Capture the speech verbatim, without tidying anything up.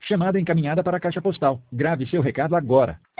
Chamada encaminhada para a caixa postal. Grave seu recado agora.